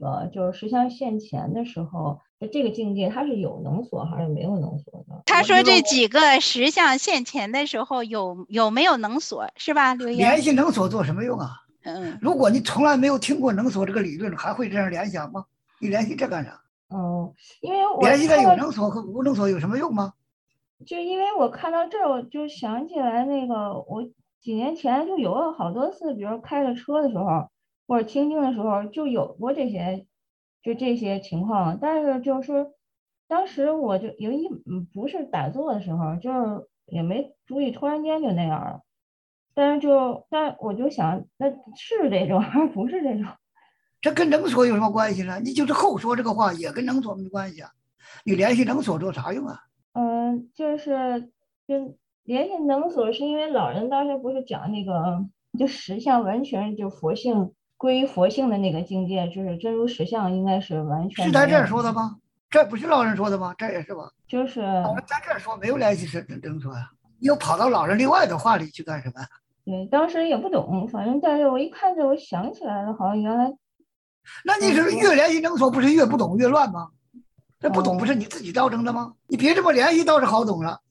就是实相现前的时候，就这个境界它是有能所还是没有能所的？ 他说这几个实相现前的时候有没有能所是吧？刘英联系能所做什么用啊？ 嗯， 如果你从来没有听过能所这个理论，还会这样联想吗？你联系这干啥？ 因为我联系它有能所和无能所有什么用吗？ 就因为我看到这儿，我就想起来那个我几年前就有了好多次，比如开着车的时候或者听经的时候就有过这些情况，但是就是当时我就由于不是打坐的时候，就是也没注意，突然间就那样了。但我就想，那是这种还是不是这种？ 这跟能所有什么关系呢？你就是后说这个话也跟能所没关系啊。你联系能所做啥用啊？ 就是跟联系能所，是因为老人当时不是讲那个，就实相完全就佛性归于佛性的那个境界，就是真如实相，应该是完全是在这儿没有。 说的吗？这不是老人说的吗？这也是吧？ 就是老人在这儿说没有联系是能所呀，你又跑到老人另外的话里去干什么？ 对，当时也不懂，反正但是我一看着，我想起来了，好像原来那你是越联系能所，不是越不懂越乱吗？这不懂不是哦你自己造成的吗？你别这么联系倒是好懂了，